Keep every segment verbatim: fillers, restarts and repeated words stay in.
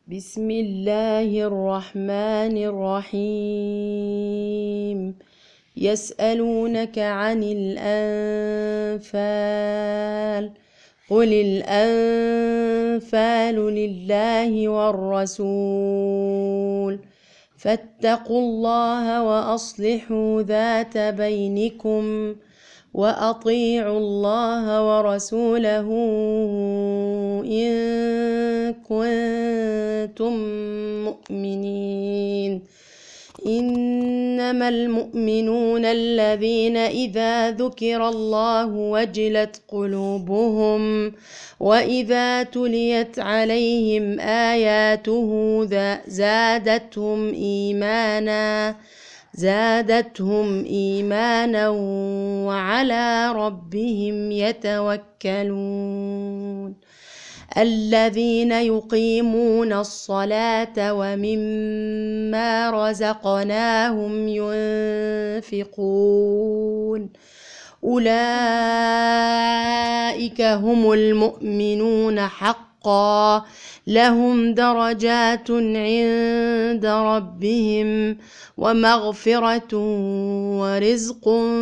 بسم الله الرحمن الرحيم. يسألونك عن الأنفال، قل الأنفال لله والرسول، فاتقوا الله وأصلحوا ذات بينكم، وأطيعوا الله ورسوله إن كنتم مؤمنين. إنما المؤمنون الذين إذا ذكر الله وجلت قلوبهم وإذا تليت عليهم آياته زادتهم إيمانا زادتهم إيمانا وعلى ربهم يتوكلون. الذين يقيمون الصلاة ومما رزقناهم ينفقون، أولئك هم المؤمنون حقا، لهم درجات عند ربهم ومغفرة ورزق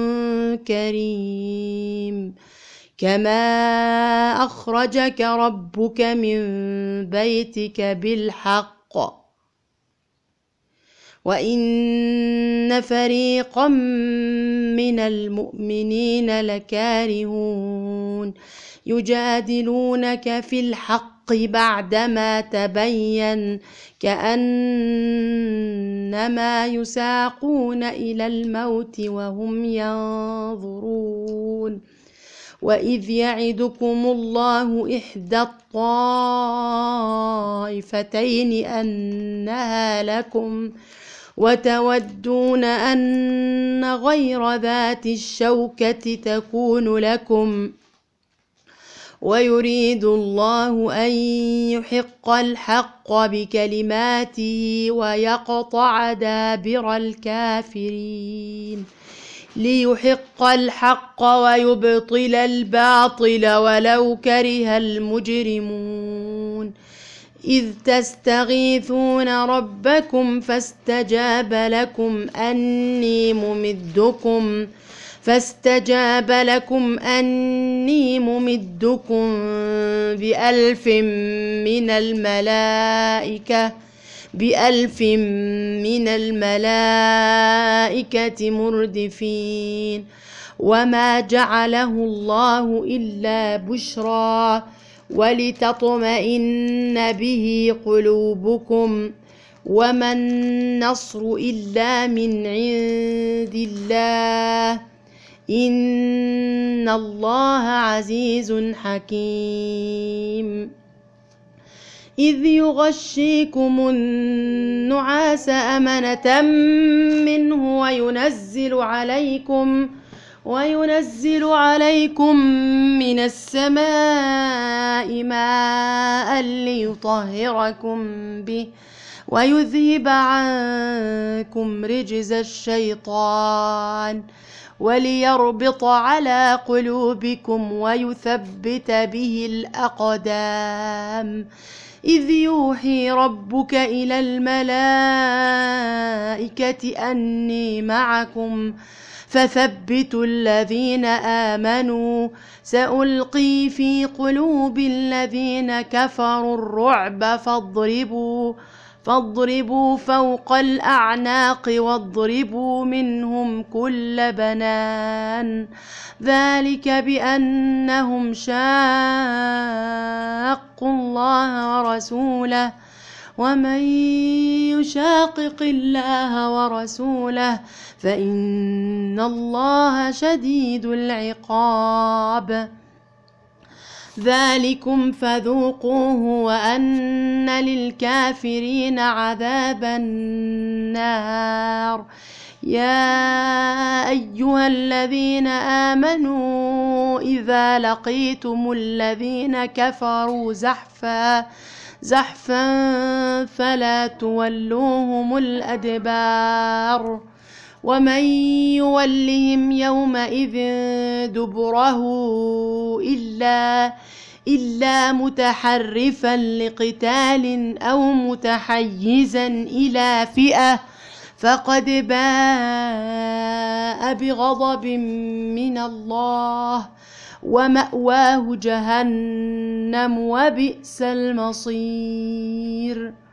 كريم. كما أخرجك ربك من بيتك بالحق وإن فريقا من المؤمنين لكارهون، يجادلونك في الحق بعدما تبين كأنما يساقون إلى الموت وهم ينظرون. وإذ يعدكم الله إحدى الطائفتين أنها لكم وتودون أن غير ذات الشوكة تكون لكم، ويريد الله أن يحق الحق بكلماته ويقطع دابر الكافرين، ليحق الحق ويبطل الباطل ولو كره المجرمون. إذ تستغيثون ربكم فاستجاب لكم أني ممدكم فاستجاب لكم أني ممدكم بألف من الملائكة بألف من الملائكة مردفين. وما جعله الله إلا بشرى ولتطمئن به قلوبكم، وما النصر إلا من عند الله، إن الله عزيز حكيم. إذ يغشيكم النعاس أمنة منه وينزل عليكم وينزل عليكم من السماء ماء ليطهركم به ويذهب عنكم رجز الشيطان وليربط على قلوبكم ويثبت به الأقدام. إذ يوحي ربك إلى الملائكة أني معكم فثبتوا الذين آمنوا، سألقي في قلوب الذين كفروا الرعب فاضربوا فاضربوا فوق الأعناق واضربوا منهم كل بنان، ذلك بأنهم شاقوا الله ورسوله، ومن يشاقق الله ورسوله فإن الله شديد العقاب. ذلكم فذوقوه وأن للكافرين عذاب النار. يا أيها الذين آمنوا إذا لقيتم الذين كفروا زحفا زحفا فلا تولوهم الأدبار، ومن يولهم يومئذ دبره إلا إلا متحرفا لقتال أو متحيزا إلى فئة فقد باء بغضب من الله ومأواه جهنم وبئس المصير.